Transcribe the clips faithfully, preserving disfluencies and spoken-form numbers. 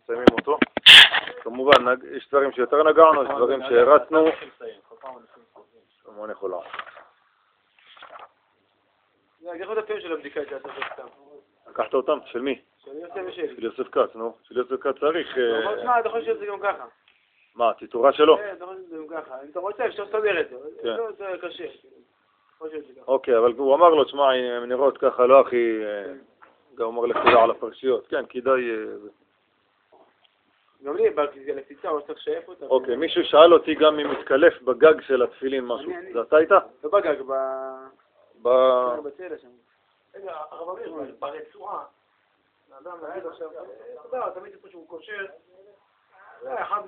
מסיימים אותו. כמובן, יש דברים שיותר נגענו, יש דברים שהרצנו. המון יכולה. איך עוד הפעמים של הבדיקה הייתה לעשות סתם? לקחת אותם? של מי? של יוסף ושלי. של יוסף כץ, נו. של יוסף כץ צריך... מה, אתה חושב שזה גם ככה? מה, טיטורה שלו? כן, אתה חושב שזה גם ככה. אם אתה רוצה, אפשר לסדר את זה. זה קשה. אוקיי, אבל הוא אמר לו, תשמע, אם נראות ככה לא הכי... גם אומר לכתודה על הפרשיות. כן, כדאי... גם לי, בקציצה, הוא צריך לשאף אותה. אוקיי, מישהו שאל אותי גם אם מתקלף בגג של התפילין משהו. זה אתה איתה? לא בגג, ב... ב... בצלע שם. רגע, הרב אמיר, ברצועה, האדם נגיד עכשיו, אתה יודע, תמיד איפה שהוא קושר, זה אחד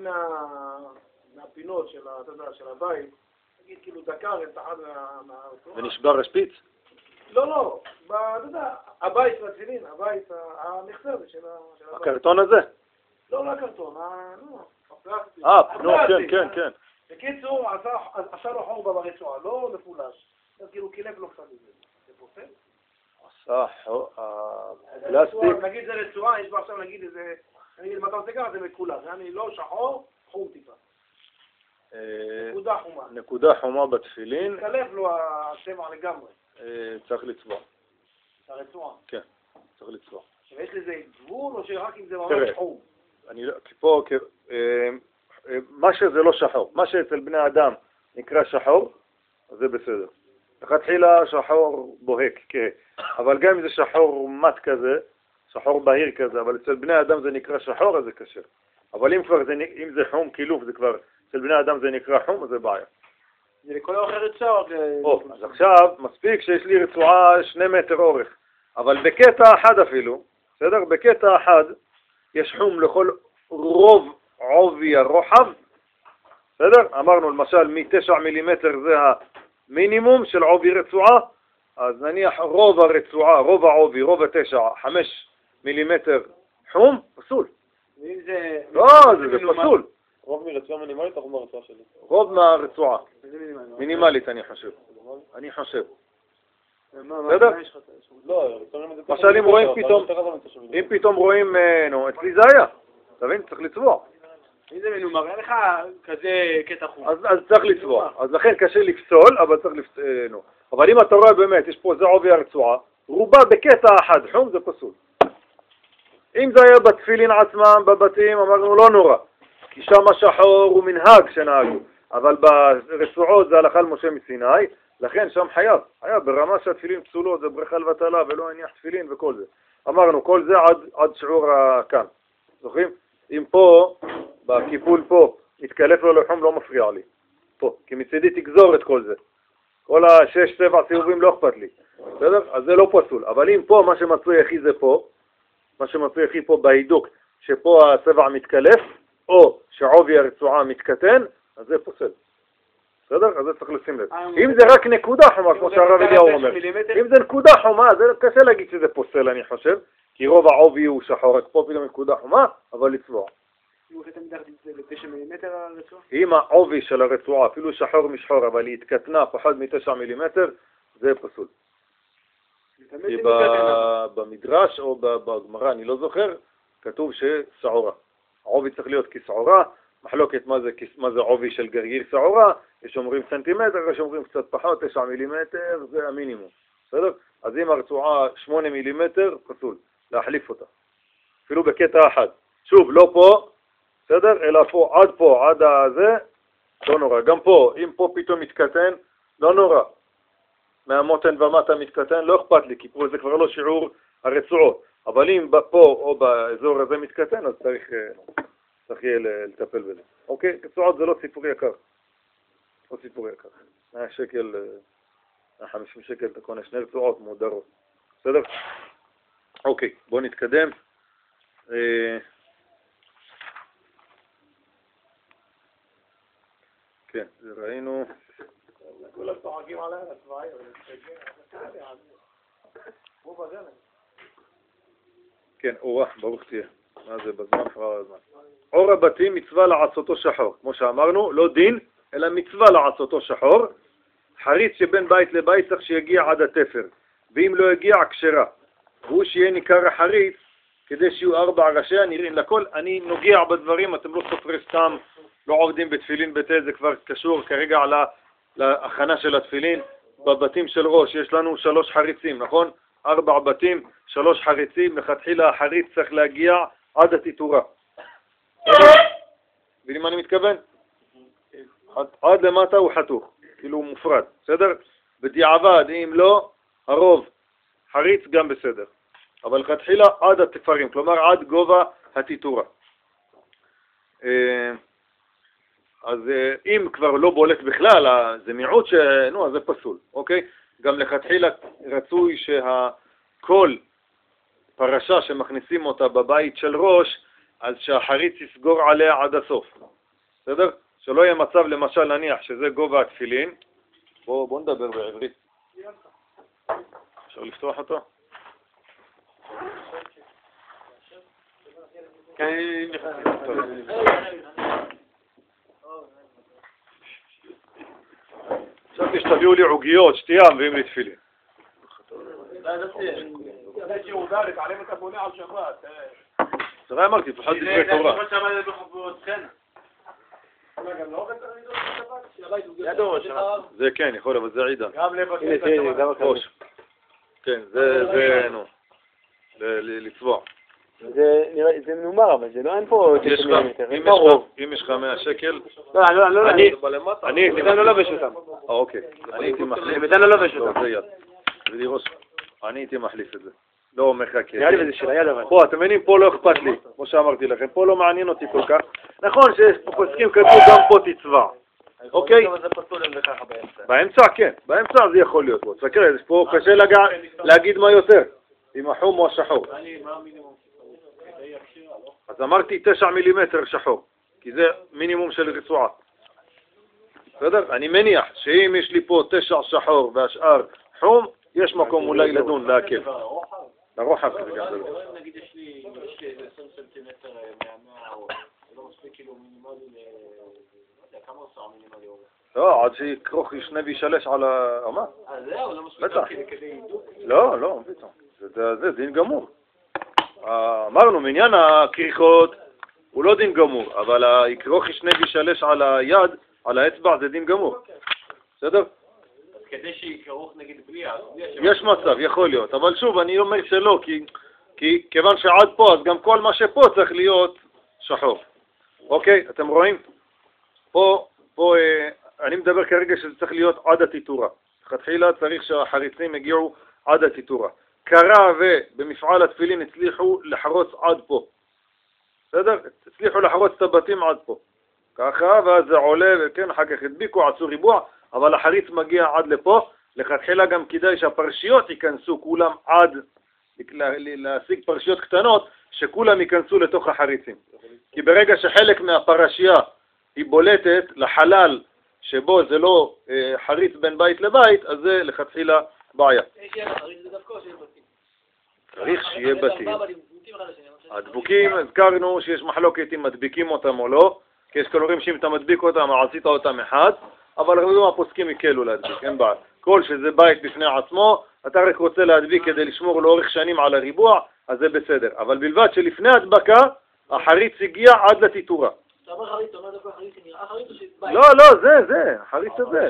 מהפינות של הבית, נגיד כאילו דקר את אחד מהרצועה. ונשבר השפיץ? לא, לא, אתה יודע, הבית של התפילין, הבית, המכסר של הבית. הקרטון הזה? לא, לא הקרטון, הפלסטיק. אה, נו, כן, כן, כן. בקיצור, עשה לו חור ברצועה, לא מפולש. אז כאילו קילף לו קצת מזה. זה פוסל? עשה הפלסטיק. נגיד זה רצועה, יש בו עכשיו נגיד איזה... נגיד אם אתה עושה ככה זה מקולר. אני לא שחור, חום טיפה. נקודה חומה. נקודה חומה בתפילין. מתקלף לו הצבע לגמרי. צריך לצבוע. הרצועה? כן, צריך לצבוע. ויש לזה גבול או שרק אם זה ממש חום? אני לא... כי פה... מה שזה לא שחור. מה שאצל בני אדם נקרא שחור, זה בסדר. לכתחילה שחור בוהק, כן. אבל גם אם זה שחור מת כזה, שחור בהיר כזה, אבל אצל בני אדם זה נקרא שחור, אז זה קשה. אבל אם כבר זה, אם זה חום קילוף, זה כבר, אצל בני אדם זה נקרא חום, אז זה בעיה. זה לכל אורך רצועה. או, אז עכשיו, מספיק שיש לי רצועה שני מטר אורך, אבל בקטע אחד אפילו, בסדר? בקטע אחד יש חום לכל רוב עובי הרוחב, בסדר? אמרנו למשל מתשע מילימטר זה המינימום של עובי רצועה, אז נניח רוב הרצועה, רוב העובי, רוב התשע, חמש מילימטר חום, פסול. ואם זה... לא, זה פסול. רוב מרצועה מינימלית או רוב מהרצועה שלי? רוב מהרצועה. מינימלית אני חושב. אני חושב. בסדר? למשל אם רואים פתאום, אם פתאום רואים, נו, אצלי זה היה. אתה מבין? צריך לצבוע. אם זה מנומר, אין לך כזה קטע חום. אז צריך לצבוע. אז לכן קשה לפסול, אבל צריך לפסול, נו. אבל אם אתה רואה באמת, יש פה זה עובי הרצועה, רובה בקטע אחד חום, זה פסול. אם זה היה בתפילין עצמם, בבתים, אמרנו לא נורא. כי שם השחור הוא מנהג שנהגו. אבל ברצועות זה הלכה למשה מסיני, לכן שם חייב. חייב ברמה שהתפילין פסולות, זה ברכה לבטלה ולא הניח תפילין וכל זה. אמרנו, כל זה עד, עד שיעור כאן. זוכרים? אם פה, בקיפול פה, התקלף לו לחום, לא מפריע לי. פה, כי מצידי תגזור את כל זה. כל השש, שבע סיבובים לא אכפת לי. בסדר? אז זה לא פסול. אבל אם פה, מה שמצוי הכי זה פה, מה שמצוי הכי פה בהידוק, שפה הצבע מתקלף, או שעובי הרצועה מתקטן, אז זה פוסל. בסדר? אז זה צריך לשים לב. אם זה רק נקודה חומה, כמו שהרב אליהו אומר. אם זה נקודה חומה, זה קשה להגיד שזה פוסל, אני חושב. כי רוב העובי הוא שחור, רק פה פתאום נקודה חומה, אבל לצבוע. אם העובי של הרצועה, אפילו שחור משחור, אבל היא התקטנה פחות מתשע מילימטר, זה פסול. כי במדרש או בגמרא, אני לא זוכר, כתוב שסעורה. העובי צריך להיות כסעורה, מחלוקת מה זה, מה זה עובי של גרגיר סעורה, יש אומרים סנטימטר, יש אומרים קצת פחות, תשע מילימטר, זה המינימום. בסדר? אז אם הרצועה שמונה מילימטר, פסול, להחליף אותה. אפילו בקטע אחד. שוב, לא פה, בסדר? אלא פה, עד פה, עד הזה, לא נורא. גם פה, אם פה פתאום מתקטן, לא נורא. מהמותן ומטה מתקטן, לא אכפת לי, כי פה זה כבר לא שיעור הרצועות. אבל אם פה או באזור הזה מתקטן, אז צריך, צריך יהיה לטפל בזה. אוקיי? רצועות זה לא סיפור יקר. לא סיפור יקר. מאה שקל, מאה חמישים שקל, אתה קונה שני רצועות מודרות. בסדר? אוקיי, בואו נתקדם. כן, זה ראינו. כולם צוחקים עליי, הצבעים, רוב הגלם. כן, אורה, ברוך תהיה. מה זה, בזמן חרר הזמן. אור הבתים מצווה לעשותו שחור. כמו שאמרנו, לא דין, אלא מצווה לעשותו שחור. חריץ שבין בית לבית צריך שיגיע עד התפר. ואם לא יגיע, כשרה. והוא שיהיה ניכר החריץ, כדי שיהיו ארבע ראשי נראים לכל. אני נוגע בדברים, אתם לא סופרים סתם, לא עובדים בתפילין בית, זה כבר קשור כרגע על להכנה של התפילין. בבתים של ראש יש לנו שלוש חריצים, נכון? ארבע בתים, שלוש חריצים, לכתחילה החריץ צריך להגיע עד התיתורה. מבינים מה אני מתכוון? עד, עד למטה הוא חתוך, כאילו הוא מופרד, בסדר? בדיעבד, אם לא, הרוב חריץ גם בסדר. אבל לכתחילה עד התפרים, כלומר עד גובה התיתורה. אז אם כבר לא בולט בכלל, זה מיעוט ש... נו, אז זה פסול, אוקיי? גם לכתחילה רצוי שהכל פרשה שמכניסים אותה בבית של ראש, אז שהחריץ יסגור עליה עד הסוף. בסדר? שלא יהיה מצב למשל נניח שזה גובה התפילין. בוא, בוא נדבר בעברית. אפשר לפתוח אותו? חשבתי שתביאו לי עוגיות, שתייה, מביאים לי תפילין. זה אמרתי, פחד דברי תורה. זה כן, יכול, אבל זה עידה. ראש. כן, זה, נו, לצבוע. זה מנומר, אבל זה לא, אין פה תשע מילימטר, אין פה רוב. אם יש לך מאה שקל... לא, לא, לא, אני... אני... ביתן לא לובש אותם. אה, אוקיי. אני הייתי מחליף. ביתן לא לובש אותם. זה יד. זה לראש. אני הייתי מחליף את זה. לא מחכה. נראה לי וזה של היד אבל. פה, אתם מבינים, פה לא אכפת לי, כמו שאמרתי לכם. פה לא מעניין אותי כל כך. נכון שיש פה פוסקים כתוב גם פה תצבע. אוקיי? באמצע, כן. באמצע זה יכול להיות פה. תסתכל, פה קשה להגיד מה יותר. אם החום או השחור. אז אמרתי תשע מילימטר שחור, כי זה מינימום של רצועה. בסדר? אני מניח שאם יש לי פה תשע שחור והשאר חום, יש מקום אולי לדון, להקל. לרוחב כזה גם זה לא. נגיד יש לי עשרים סנטימטר מהמאה, זה לא מספיק כאילו מינימלי, לא יודע, כמה עושה מינימלי אורך? לא, עד שיקרוך ישנה וישלש על הרמה. אה, זהו, לא מספיק כדי עידוק? לא, לא, פתאום. זה דין גמור. אמרנו, מעניין הכריכות הוא לא דין גמור, אבל הכרוך ישנה וישלש על היד, על האצבע, זה דין גמור. בסדר? אז כדי שכרוך נגיד בלי, יש מצב, יכול להיות. אבל שוב, אני אומר שלא, כי, כי כיוון שעד פה, אז גם כל מה שפה צריך להיות שחור. אוקיי? אתם רואים? פה, פה, אני מדבר כרגע שזה צריך להיות עד התיתורה. לכתחילה צריך שהחריצים הגיעו עד התיתורה. קרה ובמפעל התפילין הצליחו לחרוץ עד פה. בסדר? הצליחו לחרוץ את הבתים עד פה. ככה, ואז זה עולה, וכן, אחר כך הדביקו, עשו ריבוע, אבל החריץ מגיע עד לפה. לכתחילה גם כדאי שהפרשיות ייכנסו כולם עד, להשיג פרשיות קטנות, שכולם ייכנסו לתוך החריצים. כי ברגע שחלק מהפרשייה היא בולטת לחלל, שבו זה לא אה, חריץ בין בית לבית, אז זה לכתחילה בעיה. צריך שיהיה בתים. הדבוקים, הזכרנו שיש מחלוקת אם מדביקים אותם או לא, כי יש כאלה אומרים שאם אתה מדביק אותם, עשית אותם אחד, אבל הרבה הפוסקים יקלו להדביק, אין בעיה. כל שזה בית בפני עצמו, אתה רק רוצה להדביק כדי לשמור לאורך שנים על הריבוע, אז זה בסדר. אבל בלבד שלפני הדבקה, החריץ הגיע עד לתיתורה. אתה אומר חריץ, אתה אומר דווקא חריץ, נראה חריץ או שבית? לא, לא, זה, זה, החריץ הזה.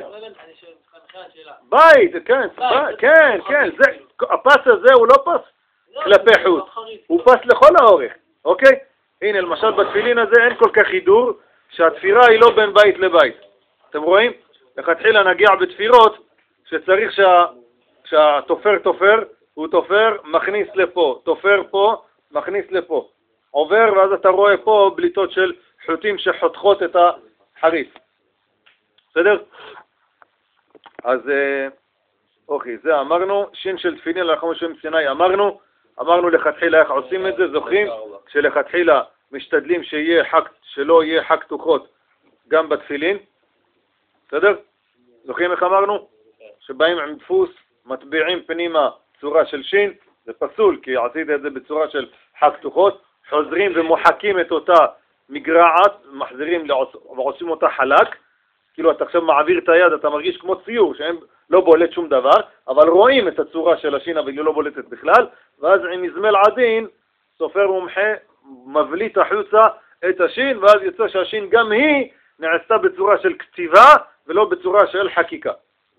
בית, כן, כן, כן, הפס הזה הוא לא פס כלפי חוץ, הוא פס לכל האורך, אוקיי? הנה, למשל בתפילין הזה אין כל כך הידור, שהתפירה היא לא בין בית לבית. אתם רואים? לכתחילה נגיע בתפירות, שצריך שהתופר תופר, הוא תופר, מכניס לפה, תופר פה, מכניס לפה. עובר, ואז אתה רואה פה בליטות של חוטים שחותכות את החריץ. בסדר? אז, אוקיי, זה אמרנו, שין של תפילין לחום שם סיני אמרנו, אמרנו לכתחילה איך עושים את זה, זוכרים? כשלכתחילה משתדלים שיהיה חק, שלא יהיה חק תוכות גם בתפילין. בסדר? זוכרים איך אמרנו? שבאים עם דפוס, מטביעים פנימה צורה של שין, זה פסול, כי עשית את זה בצורה של חק תוכות, חוזרים ומוחקים את אותה מגרעת, מחזירים ועושים אותה חלק, כאילו אתה עכשיו מעביר את היד, אתה מרגיש כמו ציור, שהם לא בולט שום דבר, אבל רואים את הצורה של השין, אבל היא לא בולטת בכלל, ואז עם מזמל עדין, סופר מומחה מבליט החוצה את השין, ואז יוצא שהשין גם היא נעשתה בצורה של כתיבה ולא בצורה של חקיקה.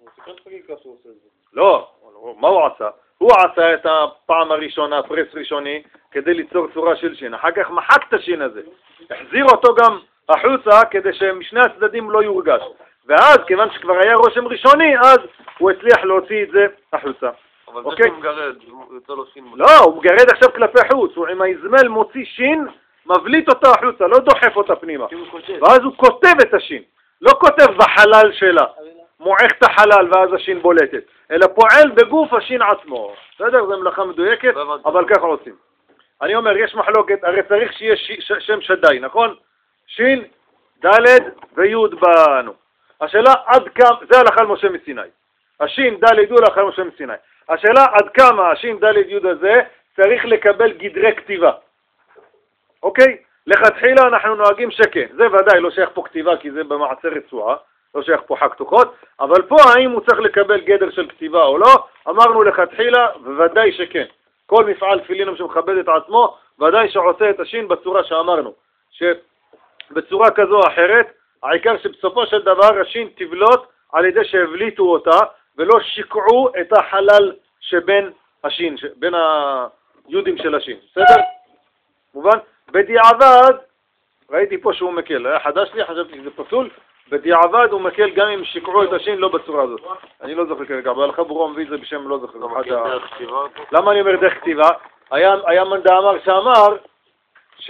לא, מה הוא עשה? הוא עשה את הפעם הראשונה, פרס ראשוני, כדי ליצור צורה של שין. אחר כך מחק את השין הזה, החזיר אותו גם החוצה כדי שמשני הצדדים לא יורגש. ואז, כיוון שכבר היה רושם ראשוני, אז הוא הצליח להוציא את זה החוצה. אבל זה שהוא מגרד, יוצא לו שין. לא, הוא מגרד עכשיו כלפי חוץ, הוא עם האזמל מוציא שין, מבליט אותו החוצה, לא דוחף אותה פנימה. ואז הוא כותב את השין, לא כותב בחלל שלה, מועך את החלל ואז השין בולטת, אלא פועל בגוף השין עצמו. בסדר? זו מלאכה מדויקת, אבל ככה עושים. אני אומר, יש מחלוקת, הרי צריך שיהיה ש... שם שדי, נכון? שין, ד' וי' בנו. השאלה עד כמה, זה הלכה למשה מסיני. השין, ד' י' הלכה למשה מסיני. השאלה עד כמה השין, ד' י' הזה צריך לקבל גדרי כתיבה. אוקיי? לכתחילה אנחנו נוהגים שכן. זה ודאי לא שייך פה כתיבה כי זה במעצר רצועה, לא שייך פה חק תוכות, אבל פה האם הוא צריך לקבל גדר של כתיבה או לא? אמרנו לכתחילה וודאי שכן. כל מפעל תפילין שמכבד את עצמו, ודאי שעושה את השין בצורה שאמרנו. שבצורה כזו או אחרת, העיקר שבסופו של דבר השין תבלוט על ידי שהבליטו אותה, ולא שיקעו את החלל שבין השין, בין היהודים של השין. בסדר? מובן? בדיעבד, ראיתי פה שהוא מקל, היה חדש לי, חשבתי שזה פסול, בדיעבד הוא מקל גם אם שיקעו את השין לא בצורה הזאת. אני לא זוכר כרגע, אבל חבורו מביא את זה בשם לא זוכר. למה אני אומר דרך כתיבה? היה מנדה אמר שאמר ש...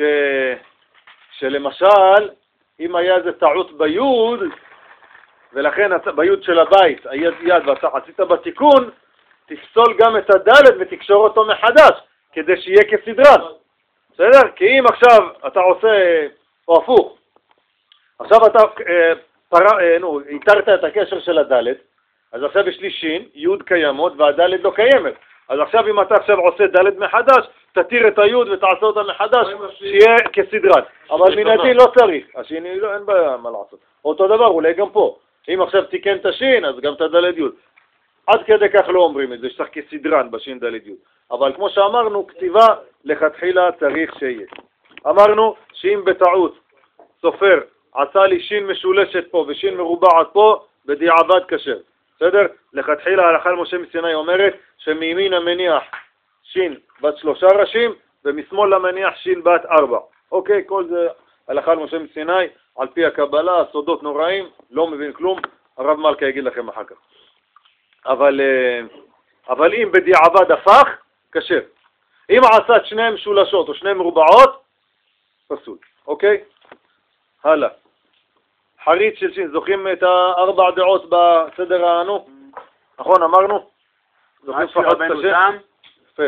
שלמשל, אם היה איזה טעות ביוד, ולכן ביוד של הבית, היד יד ואתה עשית בתיקון, תפסול גם את הדלת ותקשור אותו מחדש, כדי שיהיה כסדרן. בסדר? כי אם עכשיו אתה עושה, או הפוך, עכשיו אתה אה, פר... אה, נו, התרת את הקשר של הדלת, אז עכשיו יש לי שין, יוד קיימות והדלת לא קיימת. אז עכשיו אם אתה עכשיו עושה דלת מחדש, תתיר את היוד ותעשה אותה מחדש, שיהיה כסדרן. אבל מן הדין לא צריך, השין לא, אין בעיה מה לעשות. אותו דבר, אולי גם פה. אם עכשיו תיקן את השין, אז גם את הדלת יוד. עד כדי כך לא אומרים את זה, שצריך כסדרן בשין דלת יוד. אבל כמו שאמרנו, כתיבה לכתחילה צריך שיהיה. אמרנו שאם בטעות סופר עשה לי שין משולשת פה ושין מרובעת פה, בדיעבד כשר. בסדר? לכתחילה ההלכה למשה מסיני אומרת שמימין המניח שין בת שלושה ראשים ומשמאל המניח שין בת ארבע. אוקיי, כל זה הלכה למשה מסיני על פי הקבלה, סודות נוראים, לא מבין כלום, הרב מלכה יגיד לכם אחר כך. אבל, אבל אם בדיעבד הפך, כשר. אם עשת שניהם משולשות או שניהם מרובעות, פסול. אוקיי? הלאה. חריץ של שין, זוכים את הארבע דעות בסדר הענו? נכון, אמרנו? זוכים פחות את השם? יפה.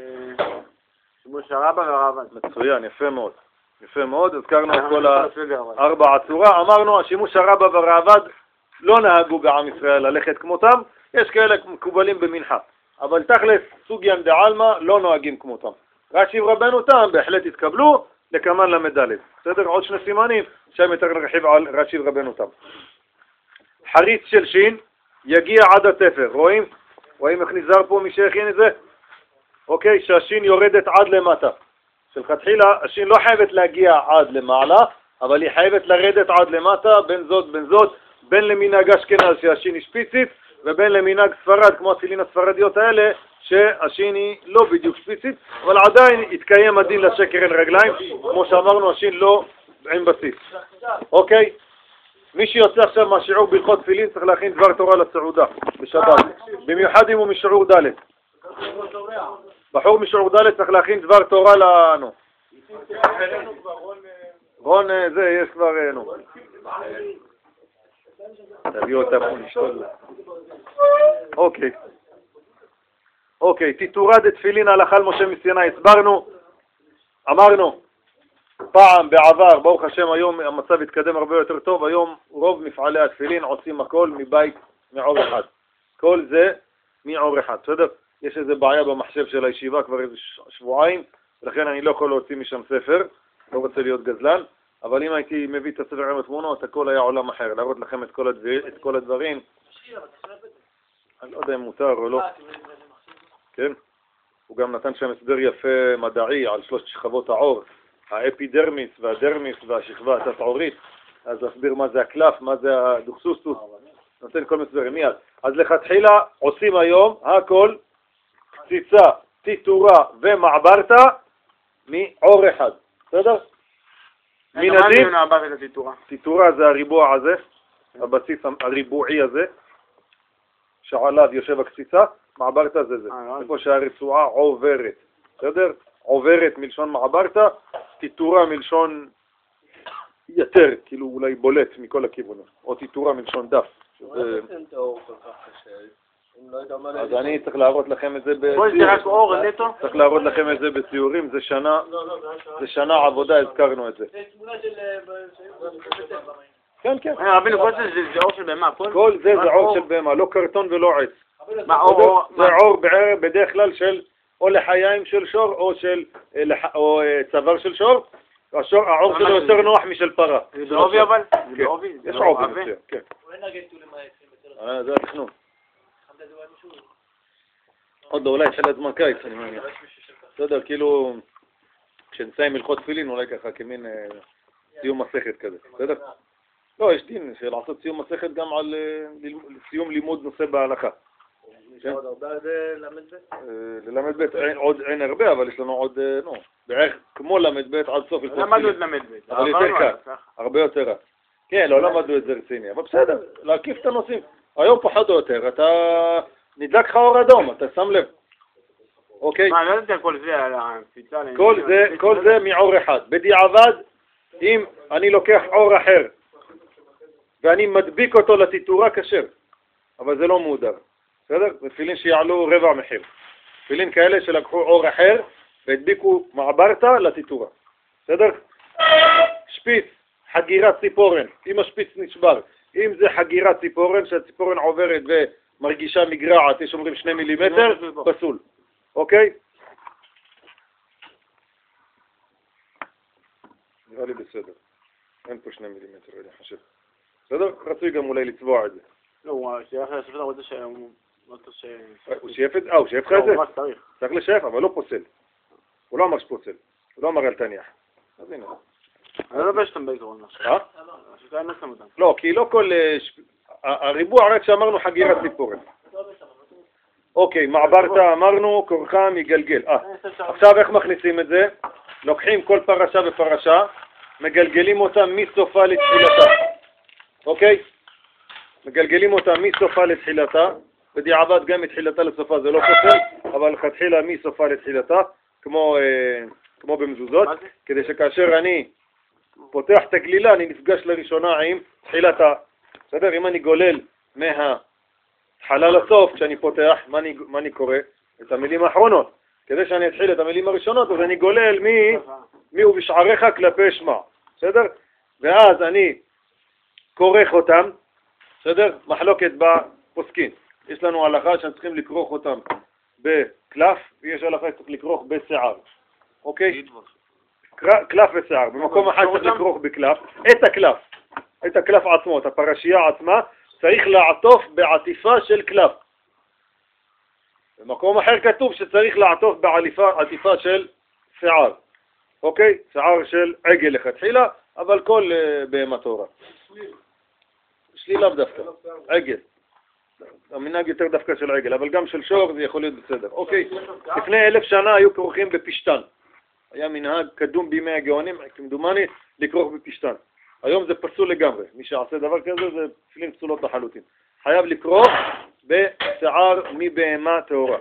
שימוש הרבה והרבן. מצוין, יפה מאוד. יפה מאוד, הזכרנו את כל הארבע הצורה. אמרנו, השימוש הרבה והרבד לא נהגו בעם ישראל ללכת כמותם, יש כאלה מקובלים במנחה. אבל תכלס, סוגיין דעלמא לא נוהגים כמותם. רש"י ורבנו תם בהחלט התקבלו, לקמן למדלת. בסדר? עוד שני סימנים, שם יותר נרחיב על רש"י ורבנו תם. חריץ של שין יגיע עד התפר. רואים? רואים איך נזהר פה מי שהכין את זה? אוקיי, שהשין יורדת עד למטה. שלכתחילה, השין לא חייבת להגיע עד למעלה, אבל היא חייבת לרדת עד למטה, בין זאת בין זאת, בין למנהג אשכנז שהשין היא שפיצית, ובין למנהג ספרד, כמו התפילין הספרדיות האלה, שהשין היא לא בדיוק שפיצית, אבל עדיין התקיים הדין לשקר אין רגליים, כמו שאמרנו, השין לא עם בסיס. אוקיי? מי שיוצא עכשיו מהשיעור בהלכות תפילין צריך להכין דבר תורה לסעודה בשבת, במיוחד אם הוא משיעור ד'. בחור משיעור ד' צריך להכין דבר תורה לנו. רון זה, יש כבר, נו. תביאו אותה פה נשתול. אוקיי. אוקיי, תתורה דתפילין הלכה למשה מסיני, הסברנו, אמרנו, פעם בעבר, ברוך השם, היום המצב התקדם הרבה יותר טוב, היום רוב מפעלי התפילין עושים הכל מבית מעור אחד. כל זה מעור אחד, בסדר? יש איזו בעיה במחשב של הישיבה כבר איזה שבועיים, ולכן אני לא יכול להוציא משם ספר, לא רוצה להיות גזלן, אבל אם הייתי מביא את הספר עם התמונות, הכל היה עולם אחר, להראות לכם את כל, הדבר, את כל הדברים. אני לא יודע אם מותר או לא. כן? הוא גם נתן שם הסבר יפה מדעי על שלושת שכבות העור, האפידרמיס והדרמיס והשכבה התת-עורית, אז להסביר מה זה הקלף, מה זה הדוקסוסטוס, נותן כל מסברים מיד. אז לכתחילה עושים היום הכל קציצה, טיטורה ומעברתה מעור אחד, בסדר? מן הדין, טיטורה זה הריבוע הזה, הבסיס הריבועי הזה, שעליו יושב הקציצה, מעברתה זה זה, איפה שהרצועה עוברת, בסדר? עוברת מלשון מעברתה, טיטורה מלשון יתר, כאילו אולי בולט מכל הכיוונים, או טיטורה מלשון דף. אז אני צריך להראות לכם את זה בציורים, צריך להראות לכם את זה בציורים, זה שנה, זה שנה עבודה, הזכרנו את זה. כן, כן. רבינו, כל זה זה עור של בהמה, כל זה זה עור של בהמה, לא קרטון ולא עץ. זה עור בדרך כלל של או לחיים של שור או צוואר של שור, העור שלו יותר נוח משל פרה. זה בעובי אבל? יש עובי מסוים, כן. זה התכנון. עוד לא, אולי של הזמן קיץ, אני מניח. בסדר, כאילו, כשנסיים הלכות תפילין, אולי ככה כמין סיום מסכת כזה, בסדר? לא, יש דין של לעשות סיום מסכת גם על סיום לימוד נושא בהלכה. עוד הרבה זה למד ב'? ללמד ב' עוד אין הרבה, אבל יש לנו עוד, נו, בערך כמו למד ב' עד סוף הלכות תפילין. למדנו את למד ב'. אבל יותר קל, הרבה יותר רע. כן, לא למדנו את זה רציני, אבל בסדר, להקיף את הנושאים. היום פחות או יותר, אתה נדלק לך אור אדום, אתה שם לב. אוקיי? מה, לא יודעת כל זה על הקפיצה? כל זה מעור אחד. בדיעבד, אם אני לוקח עור אחר, ואני מדביק אותו לטיטורה כשר, אבל זה לא מודר. בסדר? זה תפילין שיעלו רבע מחיר. תפילין כאלה שלקחו עור אחר, והדביקו מעברתה לטיטורה. בסדר? שפיץ, חגירת ציפורן, אם השפיץ נשבר, אם זה חגירת ציפורן, שהציפורן עוברת ומרגישה מגרעת, יש אומרים שני מילימטר, פסול. אוקיי? נראה לי בסדר. אין פה שני מילימטר, אני חושב. בסדר? רצוי גם אולי לצבוע את זה. לא, הוא שייך לשפט הרבה שהוא... הוא שייף את זה? אה, הוא שייף לך את זה? צריך לשייף, אבל לא פוסל. הוא לא אמר שפוסל. הוא לא אמר אל תניח. אז הנה. אני לא בשתם בעקרון. אה? לא, כי לא כל... הריבוע רק שאמרנו חגירת ציפורן. אוקיי, מעברתה אמרנו, כורחה מגלגל. אה, עכשיו איך מכניסים את זה? לוקחים כל פרשה ופרשה, מגלגלים אותה מסופה לתחילתה. אוקיי? מגלגלים אותה מסופה לתחילתה, בדיעבד גם מתחילתה לסופה זה לא פוסל, אבל חתחילה מסופה לתחילתה, כמו, אה, כמו במזוזות, כדי שכאשר אני פותח את הגלילה, אני נפגש לראשונה עם תחילתה. בסדר? אם אני גולל מהתחלה לסוף, כשאני פותח, מה אני, מה אני קורא? את המילים האחרונות. כדי שאני אתחיל את המילים הראשונות, אז אני גולל מי, מי הוא בשעריך כלפי שמע. בסדר? ואז אני כורך אותם, בסדר? מחלוקת בפוסקין. יש לנו הלכה שאנחנו צריכים לקרוך אותם בקלף, ויש הלכה שצריך לקרוך בשיער. אוקיי? קלף ושיער. במקום אחד צריך לקרוך בקלף. את הקלף, את הקלף עצמו, את הפרשייה עצמה, צריך לעטוף בעטיפה של קלף. במקום אחר כתוב שצריך לעטוף בעטיפה של שיער. אוקיי? שיער של עגל לכתחילה, אבל כל בהמה תורה. שלי לאו דווקא, עגל. המנהג יותר דווקא של עגל, אבל גם של שור זה יכול להיות בסדר. אוקיי, לפני אלף שנה היו כרוכים בפשטן. היה מנהג קדום בימי הגאונים, כמדומני, לכרוך בפשטן. היום זה פסול לגמרי. מי שעשה דבר כזה זה תפילין פסולות לחלוטין. חייב לכרוך בשיער מבהמה טהורה.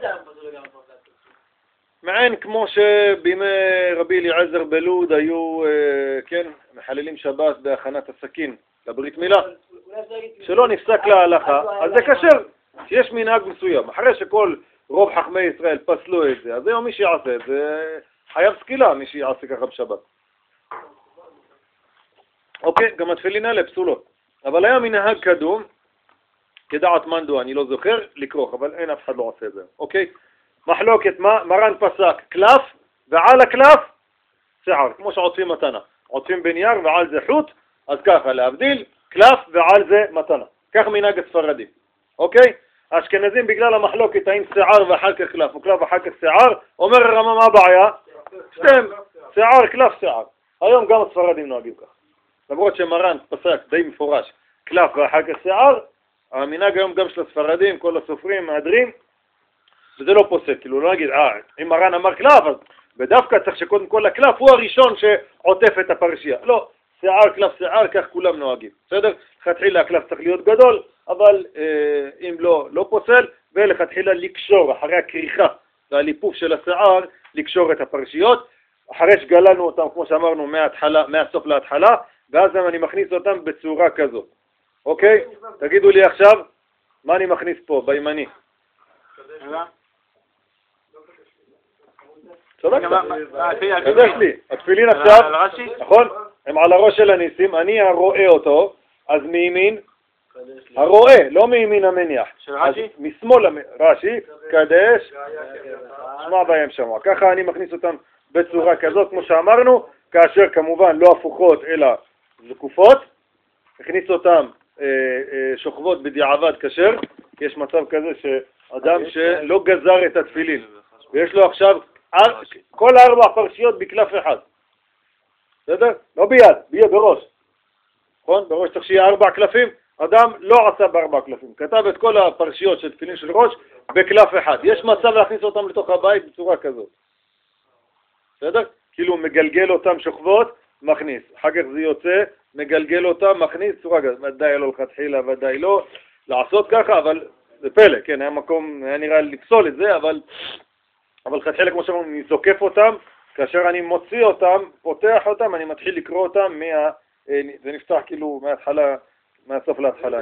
מעין כמו שבימי רבי אליעזר בלוד היו, כן, מחללים שבת בהכנת הסכין לברית מילה. שלא נפסק להלכה, אז זה קשר, שיש מנהג מסוים. אחרי שכל רוב חכמי ישראל פסלו את זה, אז היום מי שיעשה את זה חייב סקילה, מי שיעשה ככה בשבת. אוקיי, גם התפילין האלה פסולות. אבל היה מנהג קדום, כדעת מנדו, אני לא זוכר, לקרוך, אבל אין אף אחד לא עושה את זה. אוקיי? מחלוקת מה? מרן פסק קלף, ועל הקלף, שיער, כמו שעוטפים מתנה. עוטפים בנייר ועל זה חוט, אז ככה, להבדיל, קלף ועל זה מתנה. כך מנהג הספרדים. אוקיי? האשכנזים בגלל המחלוקת האם שיער ואחר כך קלף או קלף ואחר כך שיער, אומר הרמה מה הבעיה? שתם, שיער, קלף, שיער. היום גם הספרדים נוהגים כך. למרות שמרן פסק די מפורש קלף ואחר כך שיער, המנהג היום גם של הספרדים, כל הסופרים, מהדרים, וזה לא פוסק, כאילו לא נגיד, אה, אם מרן אמר קלף, אז בדווקא צריך שקודם כל הקלף הוא הראשון שעוטף את הפרשייה. לא, שיער, קלף, שיער, כך כולם נוהגים. בסדר? לכתחילה הקלף צריך להיות גדול, אבל אה, אם לא, לא פוסל, ולכתחילה לקשור, אחרי הכריכה והליפוף של השיער, לקשור את הפרשיות, אחרי שגלנו אותם, כמו שאמרנו, מההתחלה, מהסוף להתחלה, ואז אני מכניס אותם בצורה כזאת. אוקיי? תגידו לי עכשיו, מה אני מכניס פה, בימני? צודק, קדש לי. התפילין עכשיו, נכון? הם על הראש של הניסים, אני הרואה אותו, אז מימין, הרואה, לא מימין המניח. של רש"י? משמאל רש"י, קדש, שמע בהם שמע. ככה אני מכניס אותם בצורה כזאת, כמו שאמרנו, כאשר כמובן לא הפוכות אלא זקופות, הכניס אותם אה, אה, שוכבות בדיעבד כשר, יש מצב כזה שאדם שלא גזר את התפילין, ויש לו עכשיו אר, כל ארבע פרשיות בקלף אחד. בסדר? לא ביד, ביד בראש. נכון? בראש צריך שיהיה ארבע קלפים, אדם לא עשה בארבע קלפים, כתב את כל הפרשיות של תפילין של ראש בקלף אחד. יש מצב להכניס אותם לתוך הבית בצורה כזאת. בסדר? כאילו הוא מגלגל אותם שוכבות, מכניס. אחר כך זה יוצא, מגלגל אותם, מכניס, צורה כזאת. ודאי לא לכתחילה, ודאי לא. לעשות ככה, אבל זה פלא, כן, היה מקום, היה נראה לפסול את זה, אבל אבל לכתחילה, כמו שאמרנו, אני זוקף אותם, כאשר אני מוציא אותם, פותח אותם, אני מתחיל לקרוא אותם, מה, זה נפתח כאילו מההתחלה, מהסוף להתחלה.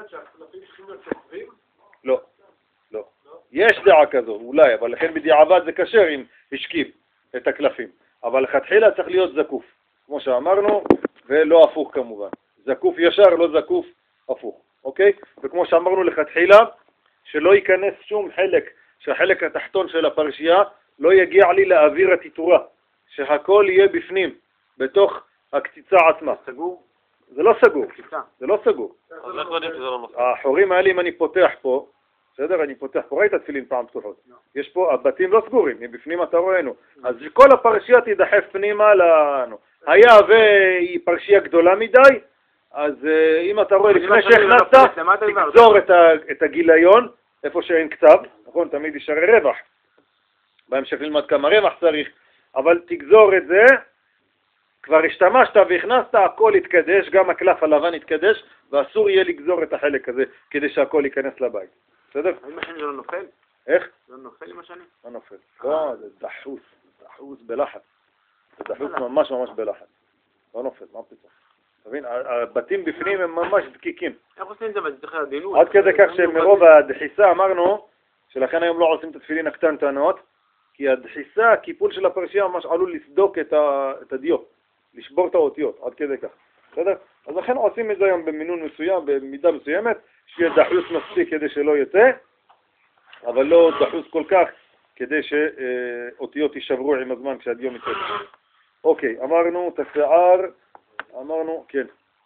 לא, לא. יש דעה כזו, אולי, אבל לכן בדיעבד זה קשר אם השכיב את הקלפים. אבל לכתחילה צריך להיות זקוף, כמו שאמרנו, ולא הפוך כמובן. זקוף ישר, לא זקוף הפוך, אוקיי? וכמו שאמרנו לכתחילה, שלא ייכנס שום חלק, שהחלק התחתון של הפרשייה לא יגיע לי לאוויר התיתורה, שהכל יהיה בפנים, בתוך הקציצה עצמה. סגור? זה לא סגור, זה לא סגור. אז איך יודעים שזה לא נוסף? החורים האלה, אם אני פותח פה, בסדר? אני פותח פה, ראית תפילין פעם פתוחות. יש פה, הבתים לא סגורים, מבפנים אתה רואנו. אז כל הפרשייה תידחף פנימה לנו. היה והיא פרשייה גדולה מדי, אז אם אתה רואה לפני שהכנסת, תגזור את הגיליון, איפה שאין כתב, נכון? תמיד יישאר רווח. בהמשך ללמד כמה רווח צריך, אבל תגזור את זה, כבר השתמשת והכנסת, הכל יתקדש, גם הקלף הלבן יתקדש, ואסור יהיה לגזור את החלק הזה, כדי שהכל ייכנס לבית. בסדר? האם השני זה לא נופל? איך? זה לא נופל עם השני? לא נופל. לא, זה דחוס, דחוס בלחץ. זה דחוס ממש ממש בלחץ. לא נופל, מה פתאום? תבין, הבתים בפנים הם ממש דקיקים. איך עושים את זה? זה צריך לעדינות. עד כדי כך שמרוב הדחיסה אמרנו, שלכן היום לא עושים את התפילין הקטנטנות, כי הדחיסה, הקיפול של הפרשייה ממש עלול לסדוק את הדיו, לשבור את האותיות, עד כדי כך. בסדר? אז לכן עושים את זה היום במינון מסוים, במידה מסוימת, שיהיה דחוס מספיק כדי שלא יצא, אבל לא דחוס כל כך, כדי שאותיות יישברו עם הזמן כשהדיו מתקדם. אוקיי, אמרנו, את השיער, אמרנו, כן.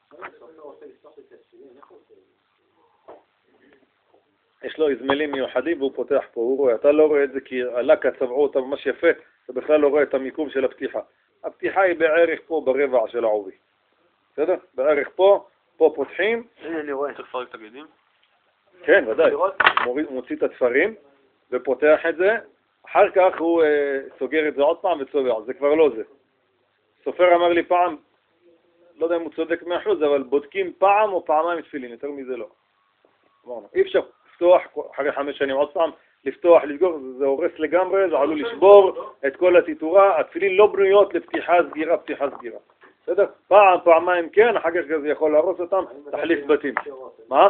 יש לו הזמלים מיוחדים והוא פותח פה, הוא רואה, אתה לא רואה את זה כי הלקה צבעו אותה ממש יפה, אתה בכלל לא רואה את המיקום של הפתיחה. הפתיחה היא בערך פה ברבע של העובי. בסדר? בערך פה, פה פותחים. הנה אני רואה. צריך לפרק את הגידים? כן, ודאי. הוא מוציא את התפרים ופותח את זה, אחר כך הוא אה, סוגר את זה עוד פעם וצובע, זה כבר לא זה. סופר אמר לי פעם, לא יודע אם הוא צודק מאה אחוז, אבל בודקים פעם או פעמיים תפילין, יותר מזה לא. אמרנו, אי אפשר לפתוח, אחרי חמש שנים עוד פעם, לפתוח, לסגור, זה הורס לגמרי, זה עלול לשבור את כל התיתורה, התפילין לא בנויות לפתיחה סגירה, פתיחה סגירה. בסדר? פעם, פעמיים כן, אחר כך זה יכול להרוס אותם, תחליף בתים. מה?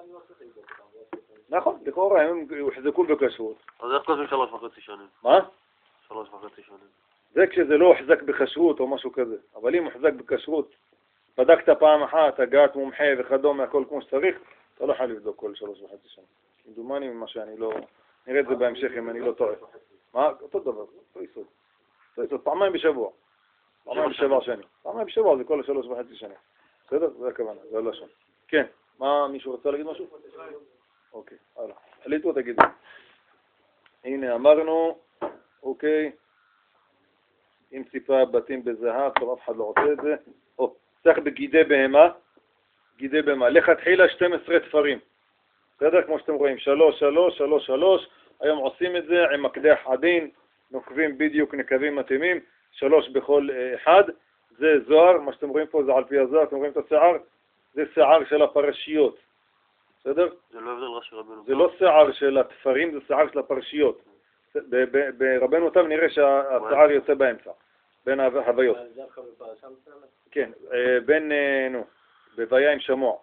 נכון, לכאורה, הם הוחזקו בכשרות. אז איך כותבים שלוש וחצי שנים? מה? שלוש וחצי שנים. זה כשזה לא הוחזק בכשרות או משהו כזה. אבל אם הוחזק בכשרות, בדקת פעם אחת, הגעת מומחה וכדומה, הכל כמו שצריך, אתה לא חייב לבדוק כל שלוש וחצי שנים. כמדומני ממה שאני לא... נראה את זה בהמשך אם אני לא טועה. מה? אותו דבר, אותו יסוד. אותו יסוד, פעמיים בשבוע. פעמיים בשבוע שנים. פעמיים בשבוע זה כל השלוש וחצי שנים. בסדר? זה הכוונה, זה הלשון. כן. מה, מישהו רוצה להגיד משהו? אוקיי, הלאה. תחליטו, תגידו. הנה אמרנו, אוקיי, עם ציפה בתים בזהב, טוב, אף אחד לא רוצה את זה. או, צריך בגידי בהמה, גידי בהמה. לכתחילה שתים עשרה תפרים. בסדר? כמו שאתם רואים, שלוש, שלוש, שלוש, שלוש. היום עושים את זה עם מקדח עדין, נוקבים בדיוק נקבים מתאימים, שלוש בכל אחד. זה זוהר, מה שאתם רואים פה זה על פי הזוהר, אתם רואים את השיער? זה שיער של הפרשיות. בסדר? זה לא הבדל רש"י רבנו. זה לא שיער של התפרים, זה שיער של הפרשיות. ברבנו אותם נראה שהשיער יוצא באמצע, בין ההוויות. כן, בין, נו, בוויה עם שמוע.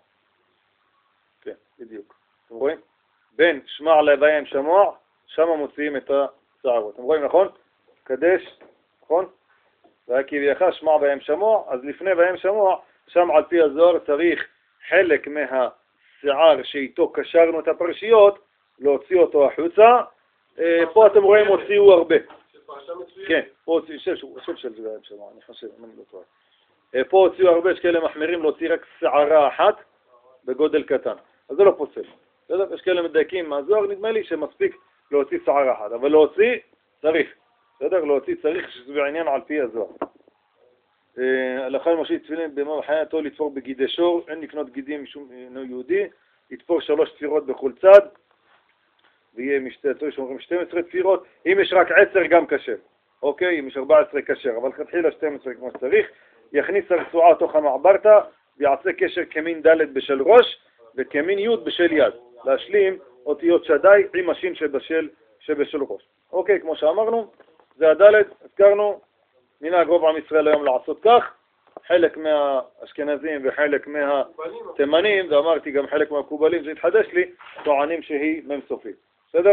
כן, בדיוק. אתם רואים? בין שמע להוויה עם שמוע, שם מוציאים את השיערות. אתם רואים, נכון? קדש, נכון? והיה כביכול שמע וים שמוע, אז לפני וים שמוע, שם על פי הזוהר צריך חלק מהשיער שאיתו קשרנו את הפרשיות, להוציא אותו החוצה. פה אתם רואים הוציאו הרבה. כן, פה הוציאו, שוב של זה וים שמוע, אני חושב, אני לא טועה. פה הוציאו הרבה, יש כאלה מחמירים להוציא רק שערה אחת בגודל קטן. אז זה לא פוסל. יש כאלה מדייקים מהזוהר, נדמה לי שמספיק להוציא שערה אחת, אבל להוציא צריך. בסדר? להוציא צריך שזה בעניין על פי הזוהר. הלכה למשה תפילין במה בחייתו לתפור בגידי שור, אין לקנות גידים משום אינו יהודי, לתפור שלוש תפירות בכל צד, ויהיה משתתו שאומרים שתים עשרה תפירות, אם יש רק עשר גם קשר, אוקיי? אם יש ארבע עשרה קשר, אבל כתחילה שתים עשרה כמו שצריך, יכניס הרצועה תוך המעברתה, ויעשה קשר כמין ד' בשל ראש, וכמין י' בשל יד, להשלים אותיות שדי עם השין שבשל, שבשל ראש. אוקיי, כמו שאמרנו, זה הדלת, הזכרנו, מנהג רוב עם ישראל היום לעשות כך, חלק מהאשכנזים וחלק מהתימנים, ואמרתי גם חלק מהמקובלים, זה התחדש לי, טוענים שהיא מם סופית. בסדר?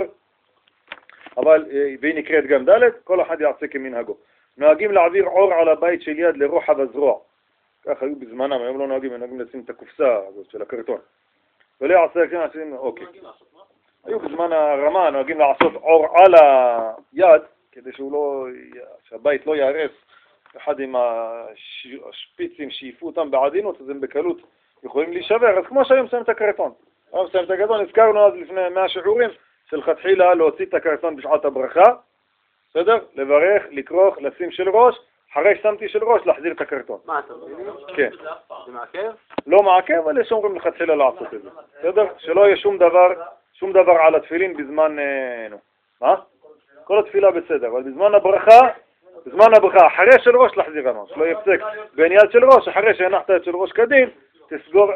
אבל, והיא נקראת גם דלת, כל אחד יעשה כמנהגו. נוהגים להעביר אור על הבית של יד לרוחב הזרוע. כך היו בזמנם, היום לא נוהגים, נוהגים לשים את הקופסה הזאת של הקרטון. ולא יעשה כן, עושים, אוקיי. היו בזמן הרמה, נוהגים לעשות אור על היד, כדי שהוא לא, שהבית לא יערס, אחד עם השפיצים שיפו אותם בעדינות, אז הם בקלות יכולים להישבר. אז כמו שהיום שמים את הקרטון. היום שמים את הקרטון, הזכרנו אז לפני מאה שיעורים, של חתחילה להוציא את הקרטון בשעת הברכה, בסדר? לברך, לקרוך, לשים של ראש, אחרי ששמתי של ראש, להחזיר את הקרטון. מה, אתה מבין? כן. זה מעכב? לא מעכב, אבל יש אומרים לכתחילה לעשות את זה. בסדר? שלא יהיה שום דבר, שום דבר על התפילין בזמן, נו. מה? כל התפילה בסדר, אבל בזמן הברכה, בזמן הברכה, אחרי של ראש להחזיר לנו, שלא יפסק בין יד של ראש, אחרי שהנחת את של ראש קדים, תסגור,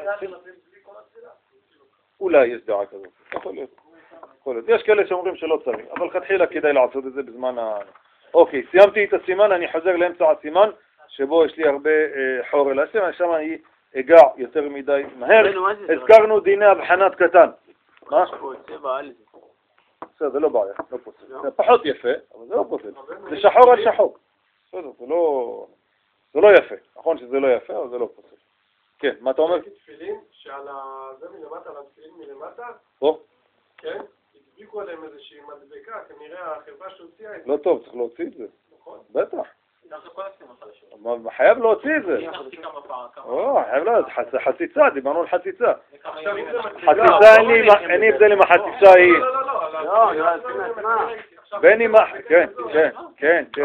אולי יש דעה כזאת, יכול להיות, יכול להיות. יש כאלה שאומרים שלא צריך, אבל כתחילה כדאי לעשות את זה בזמן ה... אוקיי, סיימתי את הסימן, אני חוזר לאמצע הסימן, שבו יש לי הרבה חור אל הסימן, שם אני אגע יותר מדי מהר. הזכרנו דיני הבחנת קטן. מה? זה לא בעיה, לא פוסל. זה פחות יפה, אבל זה לא פוסל. זה שחור על שחור. בסדר, זה לא... זה לא יפה. נכון שזה לא יפה, אבל זה לא פוסל. כן, מה אתה אומר? יש תפילין שעל זה מלמטה, על התפילין מלמטה, פה? כן, הדביקו עליהם איזושהי מדבקה, כנראה החרפה שהוציאה את זה. לא טוב, צריך להוציא את זה. נכון. בטח. חייב להוציא את זה. או, חייב להוציא, חציצה, דיברנו על חציצה. חציצה אין לי הבדל עם החציצה היא. לא, לא, לא. בין עם... כן, כן, כן, כן.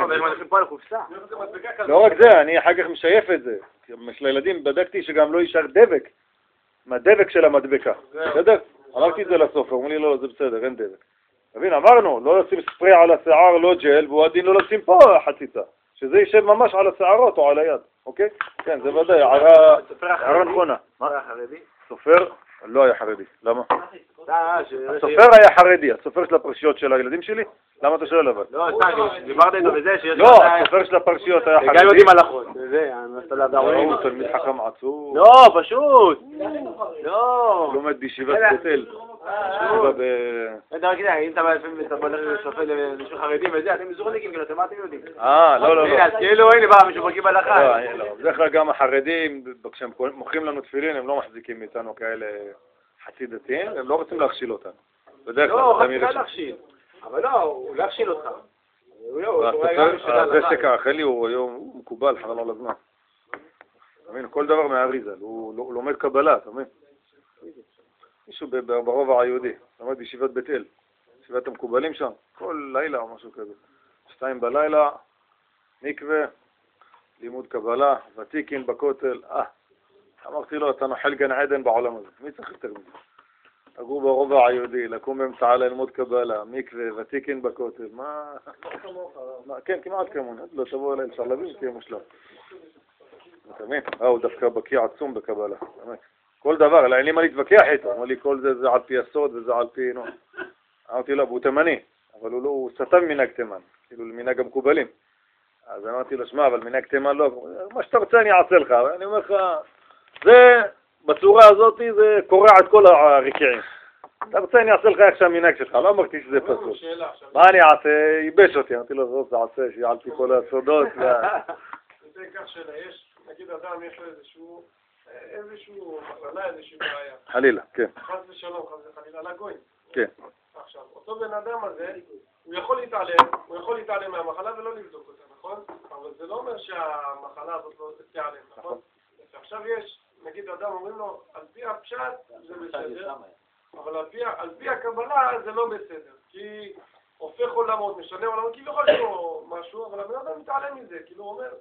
לא רק זה, אני אחר כך משייף את זה. של הילדים בדקתי שגם לא יישאר דבק. מהדבק של המדבקה. בסדר? אמרתי את זה לסוף, אמרו לי לא, זה בסדר, אין דבק. תבין, אמרנו, לא לשים ספרי על השיער, לא ג'ל, והוא עדין לא לשים פה חציצה. שזה יישב ממש על השערות או על היד, אוקיי? כן, זה ודאי, הערה נכונה. מה היה חרדי? סופר? לא היה חרדי. למה? הסופר היה חרדי, הסופר של הפרשיות של הילדים שלי? למה אתה שואל אבל? לא, דיברת איתו בזה שיש... לא, הסופר של הפרשיות היה חרדי. גם יודעים הלכות. זה, אני מנסה לדעת. הוא תלמיד חכם עצור. לא, פשוט. לא. לומד בישיבת בית-אל. אתה רק יודע, אם אתה בלך לשופט למישהו חרדים וזה, אתם מזורניקים, כאילו, אתם מה אתם יודעים? אה, לא, לא, לא. אז כאילו, הנה בא, מישהו מגיב הלכה. לא, לא. בדרך כלל גם החרדים, כשהם מוכרים לנו תפילין, הם לא מחזיקים מאיתנו כאלה חצי דתיים, הם לא רוצים להכשיל אותנו. לא, חצי להכשיל. אבל לא, הוא להכשיל אותך. זה שכך, אלי הוא מקובל, חבל על הזמן. כל דבר מהאריזה, הוא לומד קבלה, אתה מבין? מישהו ברובע היהודי, למד בישיבת בית אל, ישיבת המקובלים שם, כל לילה או משהו כזה. שתיים בלילה, מקווה, לימוד קבלה, ותיקין בכותל. אה, אמרתי לו, אתה נוחל גן עדן בעולם הזה. מי צריך יותר מזה? תגור ברובע היהודי, לקום באמצע ללמוד קבלה, מקווה, ותיקין בכותל. מה? כן, כמעט כמון. לא תבוא אליי, אפשר להבין, תהיה מושלם. אתה מבין? אה, הוא דווקא בקיא עצום בקבלה. באמת. כל דבר, אין לי מה להתווכח איתו. אמר לי, כל זה זה על פי הסוד וזה על פי... נו. אמרתי לו, הוא תימני, אבל הוא לא, הוא סתם מנהג תימן, כאילו מנהג המקובלים. אז אמרתי לו, שמע, אבל מנהג תימן לא, מה שאתה רוצה אני אעשה לך. אני אומר לך, זה, בצורה הזאת, זה קורע את כל הרקיעים. אתה רוצה אני אעשה לך איך שהמנהג שלך, לא אמרתי שזה פסול. מה אני אעשה? ייבש אותי. אמרתי לו, זאת תעשה, שיהיה על פי כל הסודות. זה כך שיש, נגיד אדם יש לו איזשהו, איזשהו מחלה, איזשהו בעיה. חלילה, כן. חס ושלום, חס וחלילה, לגויים. כן. עכשיו, אותו בן אדם הזה, הוא יכול להתעלם, הוא יכול להתעלם מהמחלה ולא לבדוק אותה, נכון? אבל זה לא אומר שהמחלה הזאת לא תיעלם, נכון? עכשיו יש, נגיד אדם אומרים לו, על פי הפשט זה בסדר, אבל על פי, על פי הקבלה זה לא בסדר, כי הופך עולמות, משנה עולמות, כאילו יכול להיות משהו, אבל הבן אדם מתעלם מזה, כאילו הוא אומר,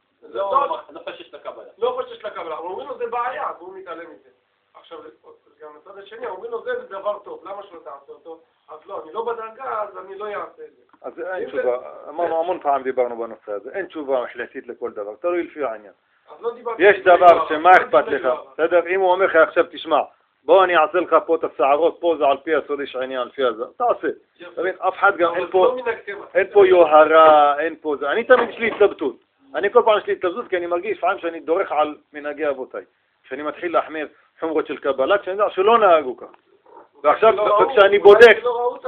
לא חושש לקבלה. לא חושש לקבלה, אבל אומרים לו זה בעיה, והוא מתעלם מזה. עכשיו, גם מצד השני, אומרים לו זה דבר טוב, למה שלא תעשה אותו? אז לא, אני לא בדרגה, אז אני לא אעשה את זה. אז אין תשובה, אמרנו המון פעם דיברנו בנושא הזה, אין תשובה מחלטית לכל דבר, תלוי לפי העניין. יש דבר שמה אכפת לך, בסדר? אם הוא אומר לך עכשיו תשמע, בוא אני אעשה לך פה את השערות, פה זה על פי הסוד יש עניין, על פי הזה, תעשה. אף אחד גם, אין פה יוהרה, אין פה זה, אני תמיד יש לי התלבטות. אני כל פעם יש לי התלבטות כי אני מרגיש פעם שאני דורך על מנהגי אבותיי. כשאני מתחיל להחמיר חומרות של קבלה, כשאני יודע שלא נהגו כך. ועכשיו, כשאני בודק,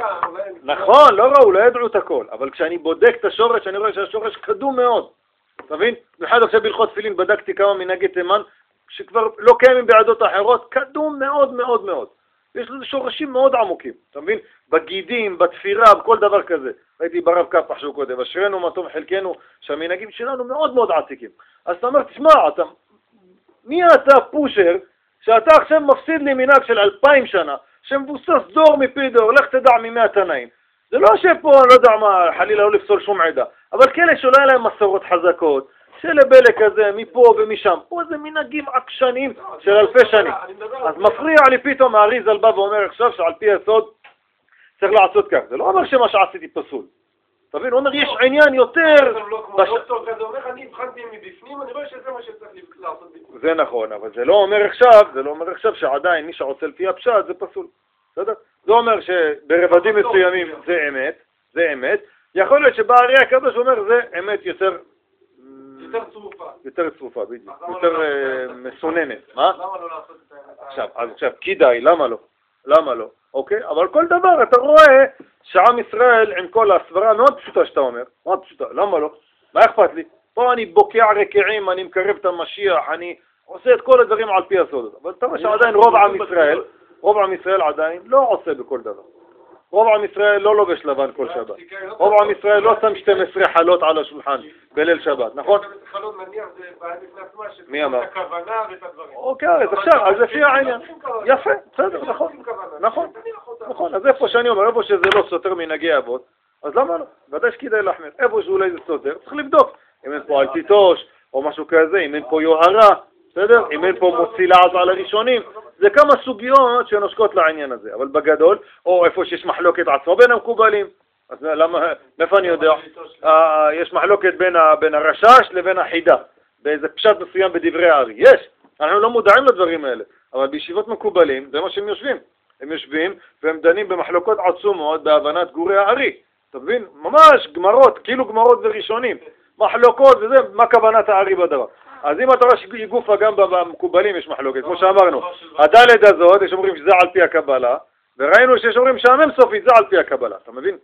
נכון, לא ראו, לא ידעו את הכל, אבל כשאני בודק את השורש, אני רואה שהשורש קדום מאוד. אתה מבין? במיוחד עכשיו בהלכות תפילין בדקתי כמה מנהגי תימן, שכבר לא קיימים בעדות אחרות, קדום מאוד מאוד מאוד. יש לזה שורשים מאוד עמוקים, אתה מבין? בגידים, בתפירה, בכל דבר כזה. ראיתי ברב קפח שהוא כותב, אשרנו מה טוב חלקנו, שהמנהגים שלנו מאוד מאוד עתיקים. אז אתה אומר, תשמע, אתה, מי אתה פושר, שאתה עכשיו מפסיד לי מנהג של אלפיים שנה, שמבוסס דור מפי דור, לך תדע ממי התנאים. זה לא שפה, לא יודע מה, חלילה לא לפסול שום עדה, אבל כאלה שאולי להם מסורות חזקות, שלבלה כזה, מפה ומשם, פה זה מנהגים עקשנים של אלפי שנים. אז מפריע לי פתאום האריז"ל בא ואומר עכשיו שעל פי הסוד צריך לעשות כך. זה לא אומר שמה שעשיתי פסול. תבין, הוא אומר יש עניין יותר... אני הבחנתי מבפנים, אני רואה שזה מה שצריך לעשות בפנים. זה נכון, אבל זה לא אומר עכשיו, זה לא אומר עכשיו שעדיין מי שרוצה לפי הפשט זה פסול. בסדר? זה אומר שברבדים מסוימים זה אמת, זה אמת. יכול להיות שבארי הקדוש אומר זה אמת יותר... יותר צרופה. יותר צרופה, בדיוק. יותר מסוננת. מה? למה לא לעשות את האמת? עכשיו, אז עכשיו, כדאי, למה לא? למה לא? אוקיי? אבל כל דבר אתה רואה שעם ישראל עם כל הסברה מאוד פשוטה שאתה אומר, מאוד פשוטה, למה לא? מה אכפת לי? פה אני בוקע רקיעים, אני מקרב את המשיח, אני עושה את כל הדברים על פי הסוד. אבל אתה רואה שעדיין רוב עם ישראל, רוב עם ישראל עדיין לא עושה בכל דבר. רוב עם ישראל לא לובש לבן כל שבת. רוב עם ישראל לא שם שתים עשרה חלות על השולחן בליל שבת, נכון? חלות נניח זה בעיה בפני עצמה, מי אמר? את הכוונה ואת הדברים. אוקיי, אז עכשיו, אז לפי העניין. יפה, בסדר, נכון. נכון, נכון. אז איפה שאני אומר, איפה שזה לא סותר מנהגי אבות, אז למה לא? ודאי שכדאי להחמיר. איפה שאולי זה סותר, צריך לבדוק. אם אין פה אל תיטוש, או משהו כזה, אם אין פה יוהרה, בסדר? אם אין פה מוציא לעז על הראשונים, זה כמה סוגיות שנושקות לעניין הזה, אבל בגדול, או איפה שיש מחלוקת עצמו בין המקובלים, אז למה, מאיפה אני יודע? יש מחלוקת בין, בין הרשש לבין החידה, באיזה פשט מסוים בדברי הארי, יש, אנחנו לא מודעים לדברים האלה, אבל בישיבות מקובלים, זה מה שהם יושבים, הם יושבים והם דנים במחלוקות עצומות בהבנת גורי הארי, אתה מבין? ממש גמרות, כאילו גמרות וראשונים, מחלוקות וזה, מה כוונת הארי בדבר? אז אם אתה רואה שהיא גופה גם במקובלים יש מחלוקת, כמו שאמרנו, הדלת הזאת, יש אומרים שזה על פי הקבלה, וראינו שיש אומרים שהמם סופית זה על פי הקבלה, אתה מבין?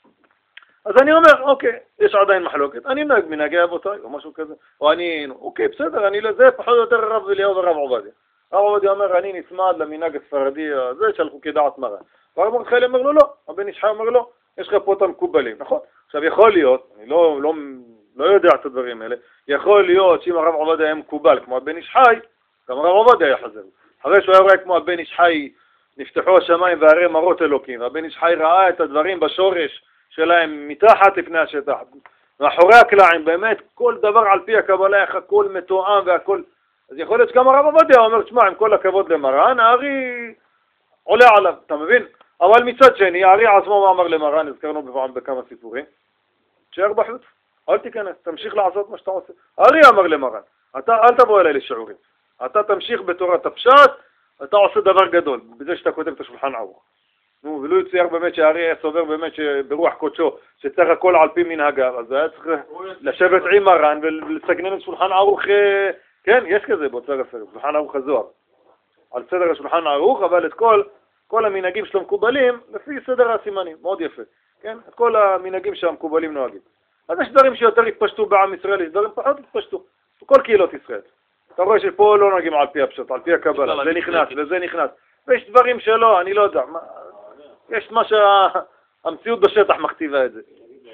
אז אני אומר, אוקיי, יש עדיין מחלוקת, אני מנהג מנהגי אבותיי, או משהו כזה, או אני, אוקיי, בסדר, אני לזה פחות או יותר רב אליהו ורב עובדיה. רב עובדיה אומר, אני נצמד למנהג הספרדי הזה, שהלכו כדעת מרן. והרב מרדכי אומר לו, לא, הבן איש חי אומר לו, יש לך פה את המקובלים, נכון? עכשיו יכול להיות, אני לא, לא, לא יודע את הדברים האלה, יכול להיות שאם הרב עובדיה היה מקובל כמו הבן איש חי, גם הרב עובדיה היה חזר. אחרי שהוא היה רואה כמו הבן איש חי נפתחו השמיים והרי מראות אלוקים, והבן איש חי ראה את הדברים בשורש שלהם מתחת לפני השטח, מאחורי הקלעים, באמת כל דבר על פי הקבלה, איך הכל מתואם והכל, אז יכול להיות שגם הרב עובדיה אומר, תשמע, עם כל הכבוד למרן, הארי עולה עליו, אתה מבין? אבל מצד שני, הארי עצמו מה אמר למרן, הזכרנו בפעם בכמה סיפורים, תשאר בחוץ, אל תיכנס, תמשיך לעשות מה שאתה עושה. הארי אמר למרן, אתה אל תבוא אליי לשיעורים, אתה תמשיך בתורת הפשט, אתה עושה דבר גדול, בזה שאתה כותב את השולחן ערוך. נו, ולא יצייר באמת שהארי היה סובר באמת שברוח קודשו, שצריך הכל על פי מנהגיו, אז היה צריך לשבת עם מרן ולסגנן את שולחן ערוך, כן, יש כזה באוצר הסרט, שולחן ערוך הזוהר. על סדר השולחן ערוך, אבל את כל, כל המנהגים שלו מקובלים לפי סדר הסימנים, מאוד יפה, כן? את כל המנהגים שהמקובלים נוהגים. אז יש דברים שיותר התפשטו בעם ישראל, יש דברים פחות התפשטו, בכל קהילות ישראל. אתה רואה שפה לא נוהגים על פי הפשט, על פי הקבלה, זה נכנס וזה נכנס. ויש דברים שלא, אני לא יודע, מה, יש מה שהמציאות בשטח מכתיבה את זה.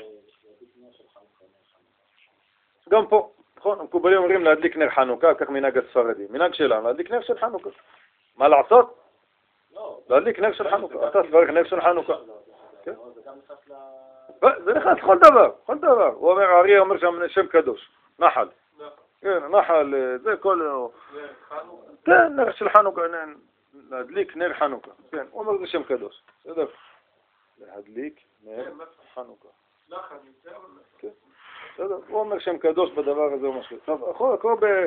גם פה, נכון, המקובלים אומרים להדליק נר חנוכה, כך מנהג הספרדים. מנהג שלנו, להדליק נר של חנוכה. מה לעשות? להדליק נר של חנוכה. אתה תברך נר של חנוכה. זה נכנס כל דבר, כל דבר. הוא אומר, האריה אומר שם שם קדוש, נחל. כן, נחל, זה כל... כן, נר של חנוכה, להדליק נר חנוכה. כן, הוא אומר זה שם קדוש. בסדר? להדליק נר חנוכה. כן. בסדר, הוא אומר שם קדוש בדבר הזה או משהו. טוב, יכול לקרוא ב...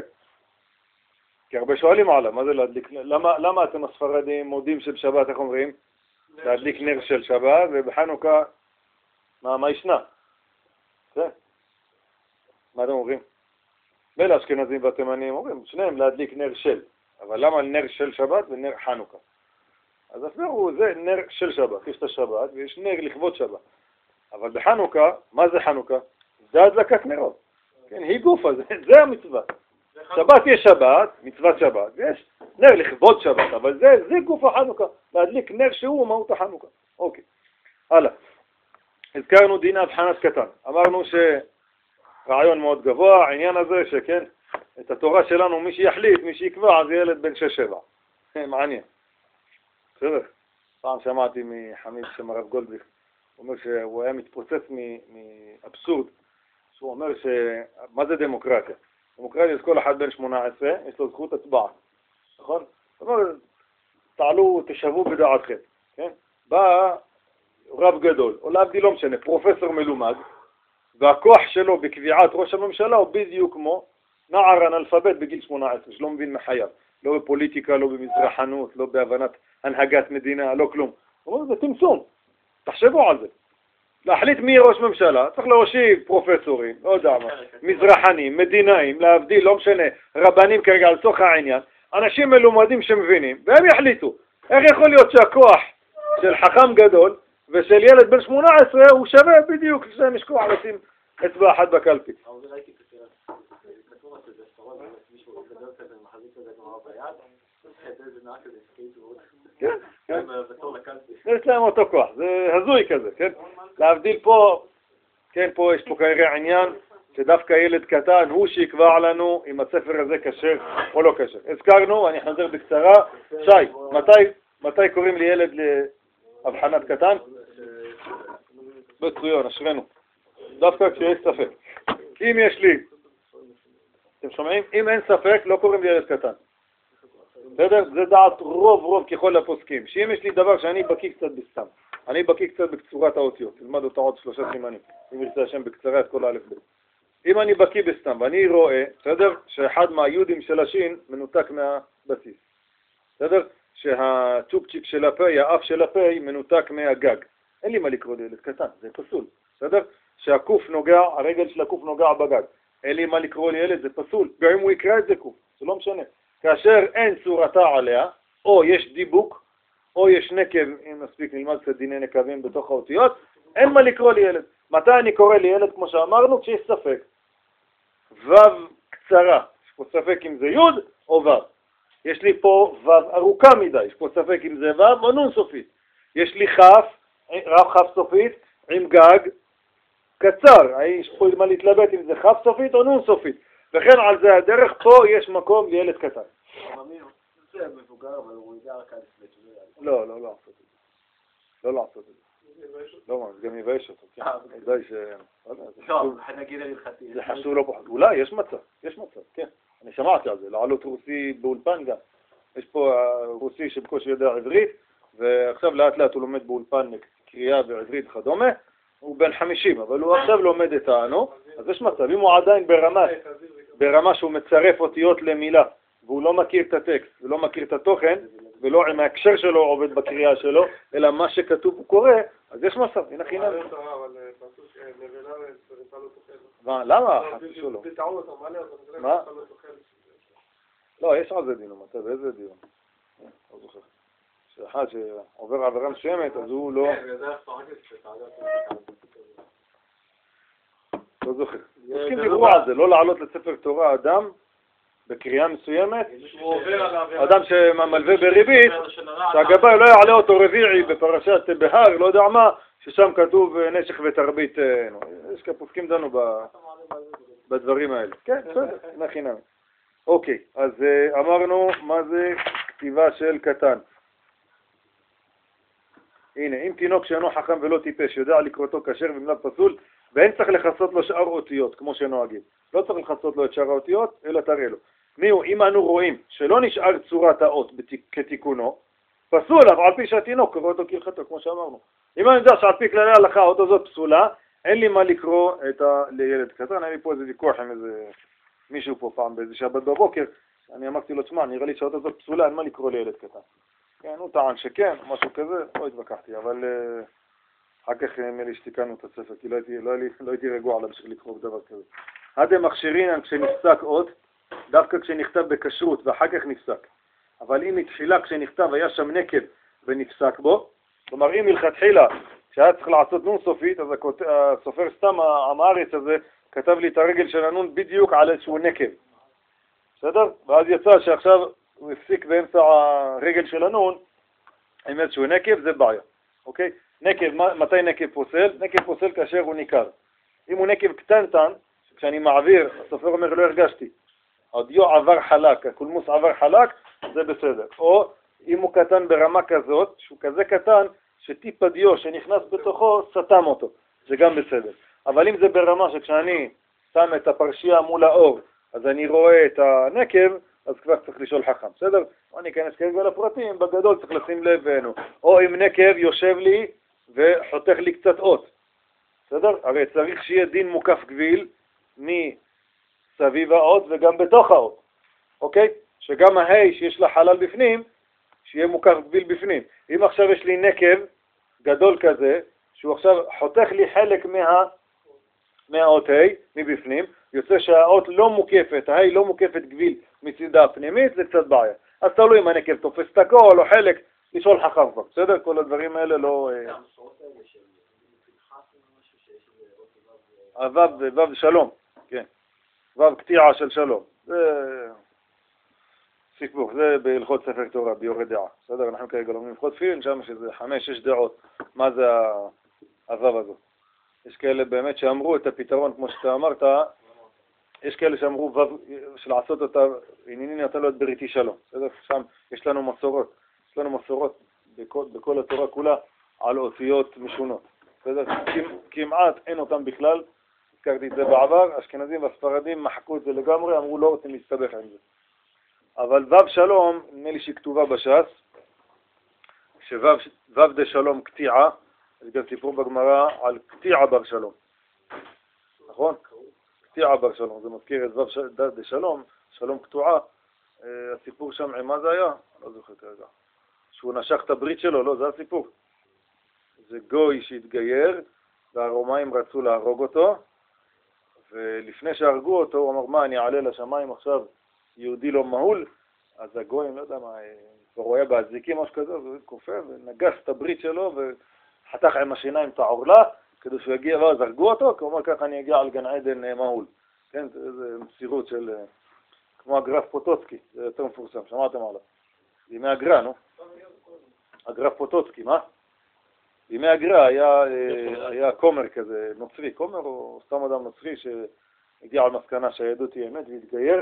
כי הרבה שואלים עליו, מה זה להדליק? למה, למה אתם הספרדים מודים שבשבת, איך אומרים? להדליק נר של שבת, ובחנוכה, מה, מה ישנה? זה? מה אתם אומרים? מילא אשכנזים והתימנים אומרים, שניהם להדליק נר של, אבל למה נר של שבת ונר חנוכה? אז הסבירו, זה נר של שבת, יש את השבת ויש נר לכבוד שבת. אבל בחנוכה, מה זה חנוכה? זה הדלקת נרות. כן, היא גופה, זה, זה המצווה. שבת יש שבת, מצוות שבת, ויש נר לכבוד שבת, אבל זה, זה גוף החנוכה, להדליק נר שהוא מהות החנוכה. אוקיי, הלאה. הזכרנו דין הבחנת קטן. אמרנו שרעיון מאוד גבוה, העניין הזה שכן, את התורה שלנו, מי שיחליט, מי שיקבע, זה ילד בן שש שבע. כן, מעניין. בסדר? פעם שמעתי מחמיד שם הרב גולדביך, הוא אומר שהוא היה מתפוצץ מאבסורד, שהוא אומר ש... מה זה דמוקרטיה? דמוקרטיה זה כל אחד בן שמונה עשרה, יש לו זכות הצבעה, נכון? זאת אומרת, תעלו, תשבו בדעתכם, כן? בא רב גדול, או להבדיל לא משנה, פרופסור מלומד, והכוח שלו בקביעת ראש הממשלה הוא בדיוק כמו נער אנאלפבית בגיל שמונה עשרה, שלא מבין מחייו, לא בפוליטיקה, לא במזרחנות, לא בהבנת הנהגת מדינה, לא כלום. זאת אומרת, זה תמצום, תחשבו על זה. להחליט מי ראש ממשלה, צריך להושיב פרופסורים, לא יודע מה, מזרחנים, מדינאים, להבדיל, לא משנה, רבנים כרגע על צורך העניין, אנשים מלומדים שמבינים, והם יחליטו. איך יכול להיות שהכוח של חכם גדול ושל ילד בן שמונה עשרה הוא שווה בדיוק כשהם ישכוח לשים אצבע אחת בקלפי? כן, כן. יש להם אותו כוח, זה הזוי כזה, כן? להבדיל פה, כן, פה יש פה כנראה עניין שדווקא ילד קטן הוא שיקבע לנו אם הספר הזה כשר או לא כשר. הזכרנו, אני חוזר בקצרה, שי, מתי, מתי קוראים לי ילד להבחנת קטן? בצויון, אשרנו. דווקא כשיש ספק. אם יש לי, אתם שומעים? אם אין ספק, לא קוראים לי ילד קטן. בסדר? זה דעת רוב רוב ככל הפוסקים. שאם יש לי דבר שאני בקיא קצת בסתם, אני בקיא קצת בקצורת האותיות, תלמד אותה עוד שלושה סימנים, אם ירצה השם בקצרה את כל האלף בית. אם אני בקיא בסתם ואני רואה, בסדר? שאחד מהיהודים של השין מנותק מהבסיס. בסדר? שהצ'ופצ'יק של הפה, האף של הפה מנותק מהגג. אין לי מה לקרוא לילד קטן, זה פסול. בסדר? שהקוף נוגע, הרגל של הקוף נוגע בגג. אין לי מה לקרוא לילד, זה פסול. גם אם הוא יקרא את זה קוף, זה לא משנה. כאשר אין צורתה עליה, או יש דיבוק, או יש נקב, אם נספיק נלמד קצת דיני נקבים בתוך האותיות, אין מה לקרוא לילד. מתי אני קורא לילד, כמו שאמרנו, כשיש ספק? וו קצרה, יש פה ספק אם זה יוד או וו. יש לי פה וו ארוכה מדי, יש פה ספק אם זה וו או נון סופית. יש לי חף, רב חף סופית, עם גג קצר, יש פה מה להתלבט אם זה חף סופית או נון סופית. וכן על זה הדרך, פה יש מקום לילד קטן. רופא מבוגר, אבל הוא יודע רק על הספק. לא, לא, לא לעשות את זה. לא לעשות את זה. לא, זה גם יבייש אותו. די ש... טוב, נגיד הלכתי. זה חשוב לא פחות. אולי, יש מצב, יש מצב, כן. אני שמעתי על זה, לעלות רוסי באולפן גם. יש פה רוסי שבקושי יודע עברית, ועכשיו לאט לאט הוא לומד באולפן קריאה בעברית וכדומה. הוא בן חמישים, אבל הוא עכשיו לומד איתנו, אז יש מצב. אם הוא עדיין ברמה, ברמה שהוא מצרף אותיות למילה, והוא לא מכיר את הטקסט, ולא מכיר את התוכן, ולא עם ההקשר שלו עובד בקריאה שלו, אלא מה שכתוב הוא קורא, אז יש מצב, הנה חינם. מה, למה? חצי שלו. מה? לא, יש על זה דיון, מתי, באיזה דיון? לא זוכר. שאחד שעובר עבירה מסוימת, אז הוא לא... לא זוכר. צריכים דיברו על זה, לא לעלות לספר תורה אדם בקריאה מסוימת, אדם שמלווה בריבית, שהגבאי לא יעלה אותו רביעי בפרשת בהר, לא יודע מה, ששם כתוב נשך ותרבית. יש כפוסקים דנו בדברים האלה. כן, בסדר, נכינם. אוקיי, אז אמרנו מה זה כתיבה של קטן. הנה, אם תינוק שאינו חכם ולא טיפש יודע לקרותו כשר ומלא פסול, ואין צריך לחסות לו שאר אותיות, כמו שנוהגים. לא צריך לחסות לו את שאר האותיות, אלא תראה לו. מי הוא? אם אנו רואים שלא נשאר צורת האות כתיקונו, פסול, אבל על פי שהתינוק קורא אותו כהלכתו, כמו שאמרנו. אם אני יודע שעל פי כללי ההלכה האות הזאת פסולה, אין לי מה לקרוא את ה... לילד קטן. אין לי פה איזה ויכוח עם איזה מישהו פה פעם, באיזה שבת בבוקר, אני אמרתי לו, תשמע, נראה לי שהאות הזאת פסולה, אין מה לקרוא לילד קטן. כן, הוא טען שכן, משהו כזה, לא התווכחתי, אבל אחר כך נראה לי שתיקנו את הספר, כי לא הייתי, לא הייתי, לא הייתי רגוע עליו בשביל לקרוא דבר כזה. עד המכשירין כשנפסק אות, דווקא כשנכתב בכשרות ואחר כך נפסק. אבל אם התחילה כשנכתב היה שם נקב ונפסק בו, כלומר אם מלכתחילה שהיה צריך לעשות נון סופית, אז הסופר סתם המארץ הזה כתב לי את הרגל של הנון בדיוק על איזשהו נקב. בסדר? ואז יצא שעכשיו הוא הפסיק באמצע הרגל של הנון עם איזשהו נקב, זה בעיה. אוקיי? נקב, מתי נקב פוסל? נקב פוסל כאשר הוא ניכר. אם הוא נקב קטנטן, כשאני מעביר, הסופר אומר לא הרגשתי. הדיו עבר חלק, הקולמוס עבר חלק, זה בסדר. או אם הוא קטן ברמה כזאת, שהוא כזה קטן, שטיפ הדיו שנכנס בתוכו סתם אותו. זה גם בסדר. אבל אם זה ברמה שכשאני שם את הפרשייה מול האור, אז אני רואה את הנקב, אז כבר צריך לשאול חכם, בסדר? אני אכנס כרגע לפרטים, בגדול צריך לשים לב ואינו. או אם נקב יושב לי וחותך לי קצת אות, בסדר? הרי צריך שיהיה דין מוקף גביל מסביב האות וגם בתוך האות, אוקיי? שגם ההי שיש לה חלל בפנים, שיהיה מוקף גביל בפנים. אם עכשיו יש לי נקב גדול כזה, שהוא עכשיו חותך לי חלק מה... מהאות ה' מבפנים, יוצא שהאות לא מוקפת, ההי לא מוקפת גביל מצידה הפנימית, זה קצת בעיה. אז תלוי אם הנקב תופס את הכל או חלק, לשאול חכם כבר, בסדר? כל הדברים האלה לא... הוו וו שלום, כן. וו קטיעה של שלום. זה סיפור, זה בהלכות ספר תורה, ביורי דעה. בסדר? אנחנו כרגע לומדים הלכות תפילין, שם שזה חמש, שש דעות. מה זה הוו הזו? יש כאלה באמת שאמרו את הפתרון, כמו שאתה אמרת, יש כאלה שאמרו שלעשות אותה, ענייני נתן לו את בריתי שלום. בסדר? שם יש לנו מסורות, יש לנו מסורות בכל, בכל התורה כולה על אותיות משונות. בסדר? כמעט אין אותם בכלל, הזכרתי את זה בעבר, אשכנזים והספרדים מחקו את זה לגמרי, אמרו לא רוצים להסתבך עם זה. אבל וו שלום, נדמה לי שהיא כתובה בש"ס, שוו דה שלום קטיעה, יש גם סיפור בגמרא על קטיעה בר שלום. נכון? קטיעה בר שלום, זה מזכיר את וו דה שלום, שלום קטועה. הסיפור שם, עם מה זה היה? לא זוכר כרגע. שהוא נשך את הברית שלו, לא, זה הסיפור. זה גוי שהתגייר, והרומאים רצו להרוג אותו, ולפני שהרגו אותו, הוא אמר, מה, אני אעלה לשמיים עכשיו, יהודי לא מהול? אז הגויים, לא יודע מה, כבר הוא היה בהזיקים משהו כזה, הוא קופא ונגס את הברית שלו, וחתך עם השיניים את העורלה, כדי שהוא יגיע, ואז הרגו אותו, כי הוא אומר, ככה אני אגיע על גן עדן מהול. כן, זה מסירות של, כמו הגרף פוטוצקי, זה יותר מפורסם, שמעתם עליו. בימי הגר"א, נו? הגרף פוטוצקי, מה? בימי הגר"א היה, היה קומר כזה, נוצרי, קומר או סתם אדם נוצרי שהגיע על מסקנה שהיהדות היא אמת והתגייר,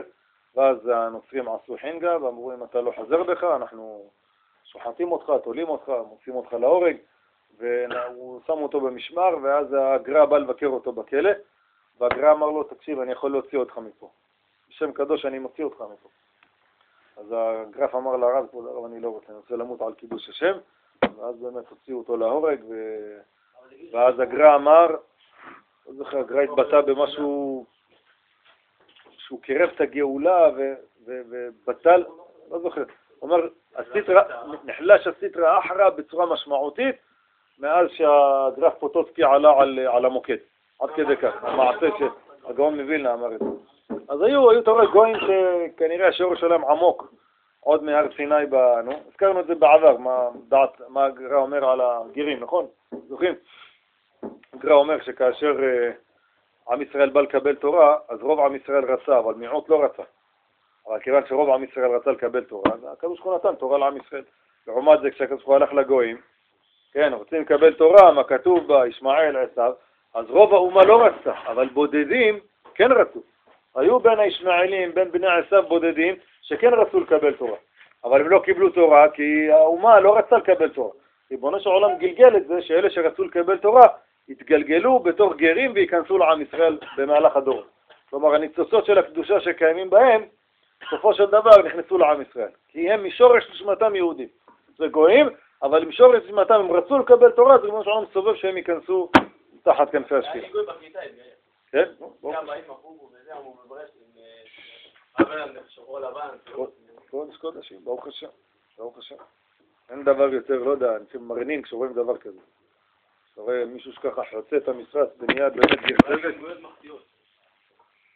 ואז הנוצרים עשו חינגה ואמרו אם אתה לא חזר בך אנחנו שוחטים אותך, תולים אותך, מוצאים אותך להורג, והוא שם אותו במשמר, ואז הגר"א בא לבקר אותו בכלא, והגר"א אמר לו תקשיב אני יכול להוציא אותך מפה, בשם קדוש אני מוציא אותך מפה. אז הגר"א אמר לרב, כבוד הרב אני לא רוצה, אני רוצה למות על קידוש השם, ואז באמת הוציאו אותו להורג, ו... ואז הגר"א אמר, לא זוכר, הגר"א התבטא במשהו שהוא קרב את הגאולה ו... ו... ובטל, לא זוכר, הוא אומר, הסטרא, נחלש הסטרא אחרא בצורה משמעותית, מאז שהגר"א פוטוצקי עלה על, על המוקד, עד כדי כך, המעשה שהגאון מווילנה אמר את זה. אז היו, היו תורי גויים שכנראה השורש שלהם עמוק, עוד מהר סיני, נו, הזכרנו את זה בעבר, מה, דעת, מה הגר"א אומר על הגרים, נכון? זוכרים? הגר"א אומר שכאשר uh, עם ישראל בא לקבל תורה, אז רוב עם ישראל רצה, אבל מיעוט לא רצה. אבל כיוון שרוב עם ישראל רצה לקבל תורה, אז הקדוש ברוך הוא נתן תורה לעם ישראל. לעומת זה, כשהקדוש ברוך הוא הלך לגויים, כן, רוצים לקבל תורה, מה כתוב בה, ישמעאל, עשיו, אז רוב האומה לא רצה, אבל בודדים כן רצו. היו בין הישמעאלים, בין בני עשיו בודדים, שכן רצו לקבל תורה. אבל הם לא קיבלו תורה, כי האומה לא רצה לקבל תורה. ריבונו של עולם גלגל את זה, שאלה שרצו לקבל תורה, התגלגלו בתוך גרים וייכנסו לעם ישראל במהלך הדור. כלומר, הניצוצות של הקדושה שקיימים בהם, בסופו של דבר נכנסו לעם ישראל. כי הם משורש נשמתם יהודים. זה גויים, אבל משורש נשמתם הם רצו לקבל תורה, אז ריבונו של עולם סובב שהם ייכנסו תחת כנפי השכינה. כן? גם באים מחוגו וזה, אמרו בברשת עם אברהם שחור לבן. קודש קודשים, ברוך השם, ברוך השם. אין דבר יותר, לא יודע, אנשים מרנים כשרואים דבר כזה. כשרואה מישהו שככה חוצה את המשרד בנייה באמת גרצבת.